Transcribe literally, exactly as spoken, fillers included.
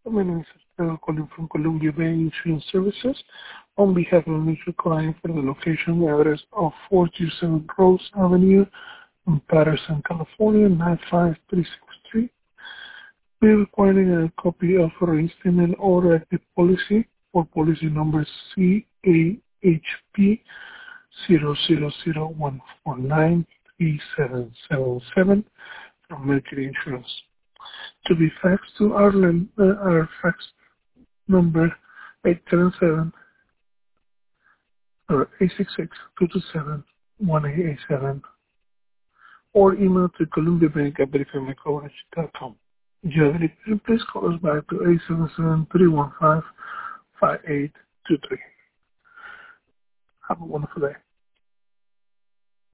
My name is Estelle calling from Columbia Bank Insurance Services on behalf of a mutual client for the location address of four two seven Rose Avenue in Patterson, California, nine five three six three. We're requiring a copy of a reinstatement or active policy for policy number C A H P zero zero zero one four nine three seven seven seven from Mercury Insurance. To be faxed to our, uh, our fax number eight seven seven or eight six six, two two seven, one eight eight seven or email to columbia bank at verify my coverage dot com. If you have any questions, please call us back to eight seven seven, three one five, five eight two three. Have a wonderful day.